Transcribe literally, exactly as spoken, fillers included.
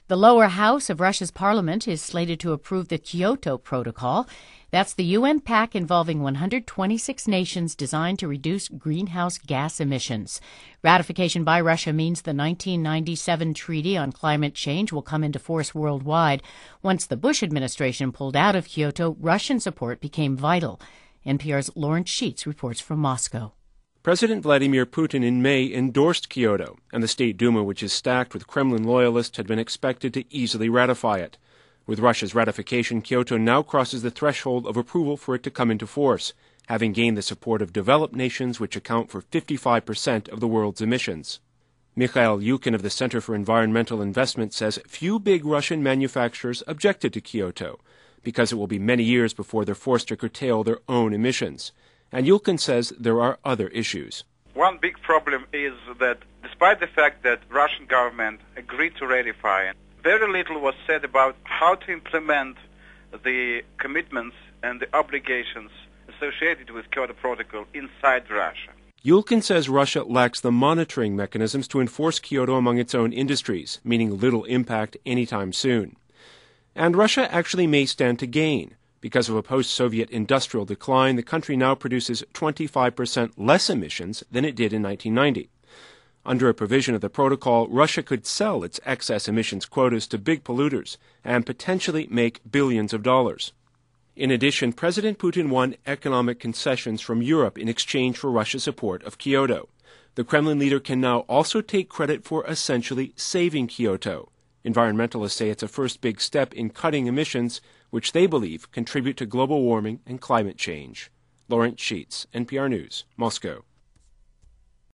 The lower house of Russia's parliament is slated to approve the Kyoto Protocol. That's the U N pact involving one hundred twenty-six nations designed to reduce greenhouse gas emissions. Ratification by Russia means the nineteen ninety-seven Treaty on Climate Change will come into force worldwide. Once the Bush administration pulled out of Kyoto, Russian support became vital. N P R's Lawrence Sheets reports from Moscow. President Vladimir Putin in May endorsed Kyoto, and the State Duma, which is stacked with Kremlin loyalists, had been expected to easily ratify it. With Russia's ratification, Kyoto now crosses the threshold of approval for it to come into force, having gained the support of developed nations which account for fifty-five percent of the world's emissions. Mikhail Yukin of the Center for Environmental Investment says few big Russian manufacturers objected to Kyoto, because it will be many years before they're forced to curtail their own emissions. And Yulkin says there are other issues. One big problem is that despite the fact that Russian government agreed to ratify it, very little was said about how to implement the commitments and the obligations associated with Kyoto Protocol inside Russia. Yulkin says Russia lacks the monitoring mechanisms to enforce Kyoto among its own industries, meaning little impact anytime soon. And Russia actually may stand to gain. Because of a post-Soviet industrial decline, the country now produces twenty-five percent less emissions than it did in nineteen ninety. Under a provision of the protocol, Russia could sell its excess emissions quotas to big polluters and potentially make billions of dollars. In addition, President Putin won economic concessions from Europe in exchange for Russia's support of Kyoto. The Kremlin leader can now also take credit for essentially saving Kyoto. Environmentalists say it's a first big step in cutting emissions, which they believe contribute to global warming and climate change. Lawrence Sheets, N P R News, Moscow.